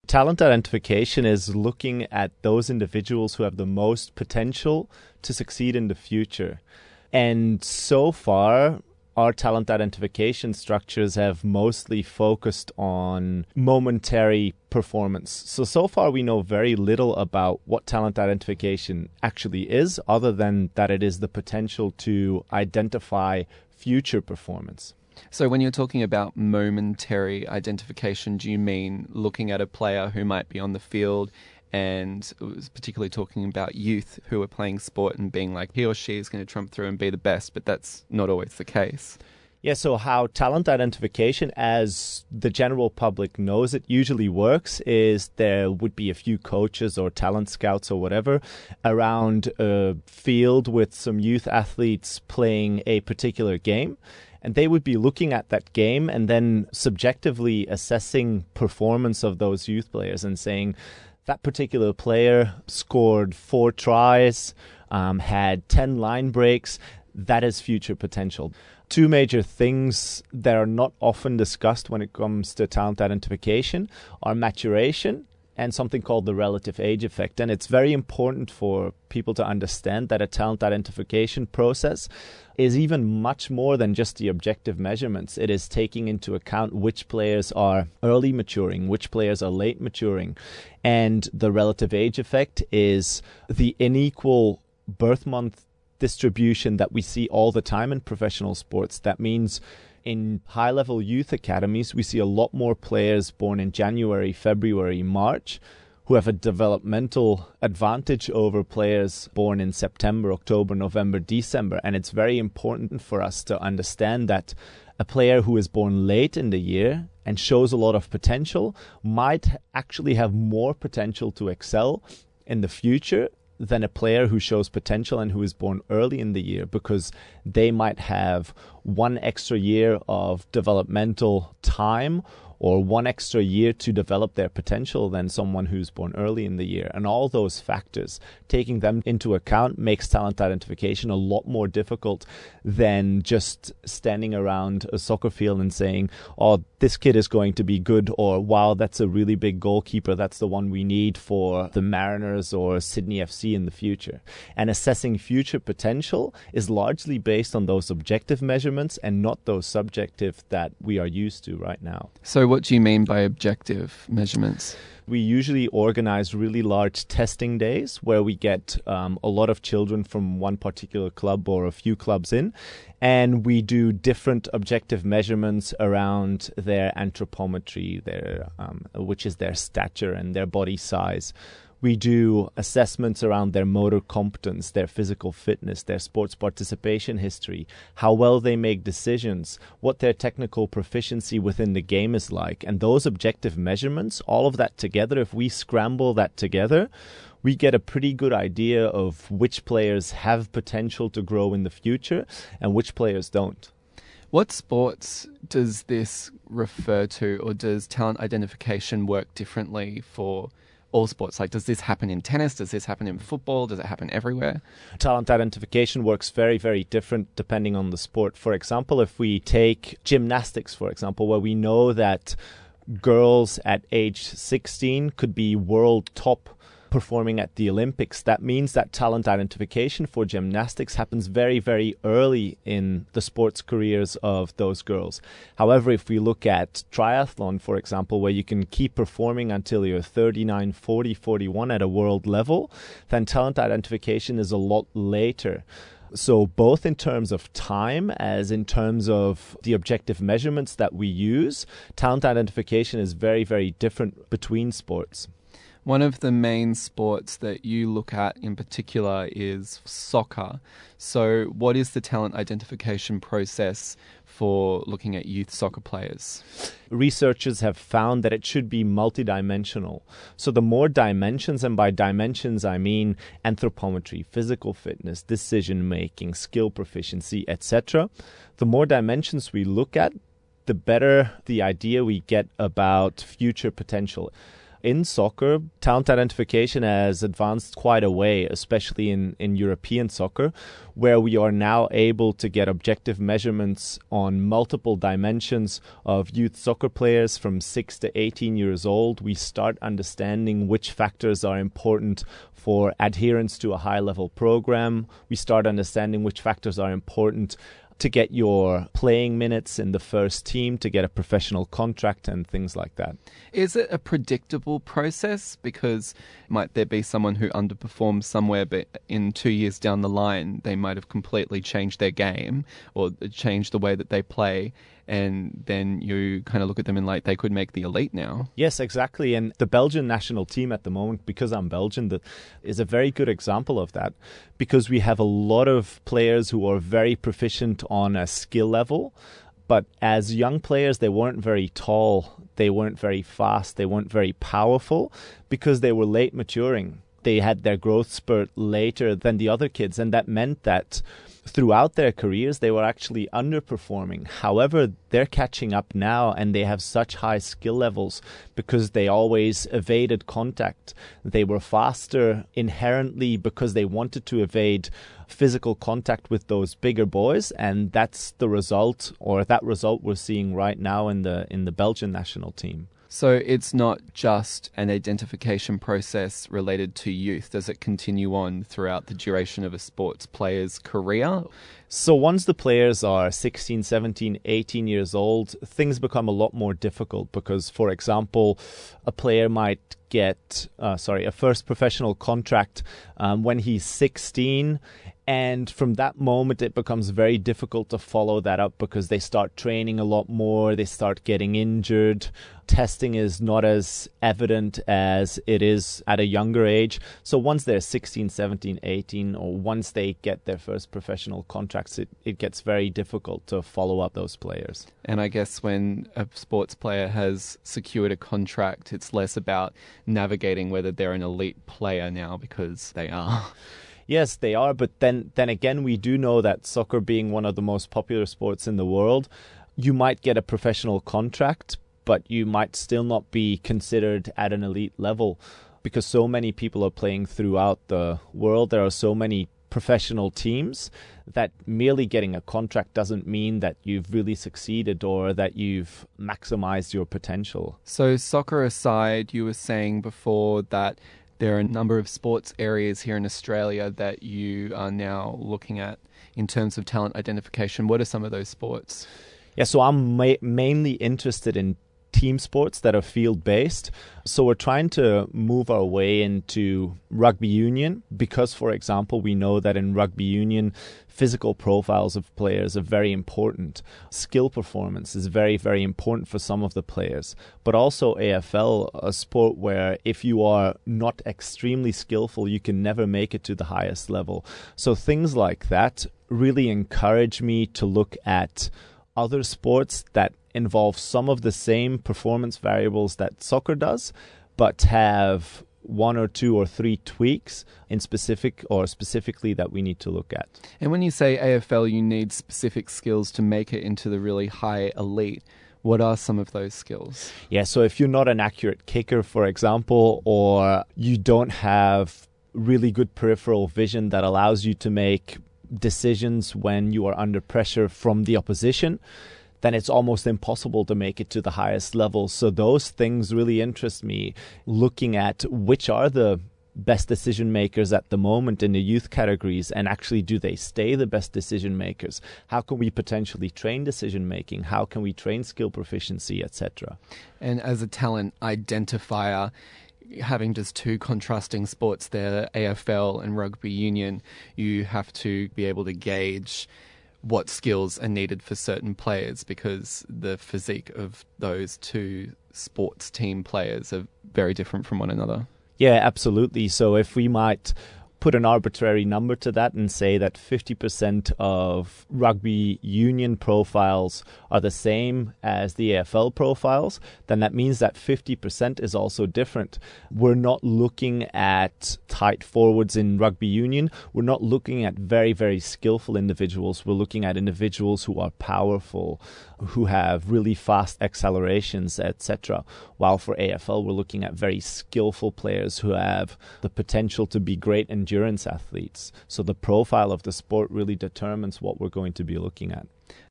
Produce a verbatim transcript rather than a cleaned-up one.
Talent identification is looking at those individuals who have the most potential to succeed in the future. And so far, our talent identification structures have mostly focused on momentary performance. So, so far we know very little about what talent identification actually is, other than that it is the potential to identify future performance. So when you're talking about momentary identification, do you mean looking at a player who might be on the field and particularly talking about youth who are playing sport and being like, he or she is going to trump through and be the best, but that's not always the case? Yeah, so how talent identification, as the general public knows it, usually works is there would be a few coaches or talent scouts or whatever around a field with some youth athletes playing a particular game. And they would be looking at that game and then subjectively assessing performance of those youth players and saying that particular player scored four tries, um, had ten line breaks. That is future potential. Two major things that are not often discussed when it comes to talent identification are maturation and something called the relative age effect. And it's very important for people to understand that a talent identification process is even much more than just the objective measurements. It is taking into account which players are early maturing, which players are late maturing. And the relative age effect is the unequal birth month distribution that we see all the time in professional sports. That means in high-level youth academies, we see a lot more players born in January, February, March, who have a developmental advantage over players born in September, October, November, December. And it's very important for us to understand that a player who is born late in the year and shows a lot of potential might actually have more potential to excel in the future than a player who shows potential and who is born early in the year, because they might have one extra year of developmental time or one extra year to develop their potential than someone who's born early in the year. And all those factors, taking them into account, makes talent identification a lot more difficult than just standing around a soccer field and saying, oh, this kid is going to be good, or wow, that's a really big goalkeeper. That's the one we need for the Mariners or Sydney F C in the future. And assessing future potential is largely based on those objective measurements and not those subjective that we are used to right now. So what do you mean by objective measurements? We usually organize really large testing days where we get um, a lot of children from one particular club or a few clubs in, and we do different objective measurements around their anthropometry, their um, which is their stature and their body size. We do assessments around their motor competence, their physical fitness, their sports participation history, how well they make decisions, what their technical proficiency within the game is like. And those objective measurements, all of that together, if we scramble that together, we get a pretty good idea of which players have potential to grow in the future and which players don't. What sports does this refer to, or does talent identification work differently for all sports? Like, does this happen in tennis? Does this happen in football? Does it happen everywhere? Talent identification works very, very different depending on the sport. For example, if we take gymnastics, for example, where we know that girls at age sixteen could be world top performing at the Olympics, that means that talent identification for gymnastics happens very, very early in the sports careers of those girls. However, if we look at triathlon, for example, where you can keep performing until you're thirty-nine, forty, forty-one at a world level, then talent identification is a lot later. So both in terms of time as in terms of the objective measurements that we use, talent identification is very, very different between sports. One of the main sports that you look at in particular is soccer. So what is the talent identification process for looking at youth soccer players? Researchers have found that it should be multidimensional. So the more dimensions, and by dimensions I mean anthropometry, physical fitness, decision-making, skill proficiency, et cetera, the more dimensions we look at, the better the idea we get about future potential. In soccer, talent identification has advanced quite a way, especially in, in European soccer, where we are now able to get objective measurements on multiple dimensions of youth soccer players from six to eighteen years old. We start understanding which factors are important for adherence to a high-level program. We start understanding which factors are important to get your playing minutes in the first team, to get a professional contract and things like that. Is it a predictable process? Because might there be someone who underperforms somewhere, but in two years down the line, they might have completely changed their game or changed the way that they play, and then you kind of look at them and like they could make the elite now. Yes, exactly. And the Belgian national team at the moment, because I'm Belgian, that is a very good example of that, because we have a lot of players who are very proficient on a skill level, but as young players, they weren't very tall, they weren't very fast, they weren't very powerful, because they were late maturing. They had their growth spurt later than the other kids, and that meant that throughout their careers, they were actually underperforming. However, they're catching up now, and they have such high skill levels because they always evaded contact. They were faster inherently because they wanted to evade physical contact with those bigger boys, and that's the result, or that result we're seeing right now in the in the Belgian national team. So it's not just an identification process related to youth. Does it continue on throughout the duration of a sports player's career? So once the players are sixteen, seventeen, eighteen years old, things become a lot more difficult because, for example, a player might get, uh, sorry, a first professional contract um, when he's sixteen. And from that moment, it becomes very difficult to follow that up because they start training a lot more, they start getting injured. Testing is not as evident as it is at a younger age. So once they're sixteen, seventeen, eighteen, or once they get their first professional contracts, it, it gets very difficult to follow up those players. And I guess when a sports player has secured a contract, it's less about navigating whether they're an elite player now, because they are. Yes, they are. But then, then again, we do know that soccer being one of the most popular sports in the world, you might get a professional contract, but you might still not be considered at an elite level because so many people are playing throughout the world. There are so many professional teams that merely getting a contract doesn't mean that you've really succeeded or that you've maximized your potential. So soccer aside, you were saying before that there are a number of sports areas here in Australia that you are now looking at in terms of talent identification. What are some of those sports? Yeah, so I'm ma- mainly interested in team sports that are field-based. So we're trying to move our way into rugby union because, for example, we know that in rugby union, physical profiles of players are very important. Skill performance is very, very important for some of the players. But also A F L, a sport where if you are not extremely skillful, you can never make it to the highest level. So things like that really encourage me to look at other sports that involve some of the same performance variables that soccer does, but have one or two or three tweaks in specific or specifically that we need to look at. And when you say A F L, you need specific skills to make it into the really high elite. What are some of those skills? Yeah, so if you're not an accurate kicker, for example, or you don't have really good peripheral vision that allows you to make decisions when you are under pressure from the opposition, then it's almost impossible to make it to the highest level. So those things really interest me, looking at which are the best decision makers at the moment in the youth categories, and actually do they stay the best decision makers? How can we potentially train decision making? How can we train skill proficiency, et cetera? And as a talent identifier, having just two contrasting sports there, A F L and rugby union, you have to be able to gauge what skills are needed for certain players because the physique of those two sports team players are very different from one another. Yeah, absolutely. So if we might put an arbitrary number to that and say that fifty percent of rugby union profiles are the same as the A F L profiles, then that means that fifty percent is also different. We're not looking at tight forwards in rugby union. We're not looking at very, very skillful individuals. We're looking at individuals who are powerful, who have really fast accelerations, et cetera. While for A F L, we're looking at very skillful players who have the potential to be great endurance athletes. So the profile of the sport really determines what we're going to be looking at.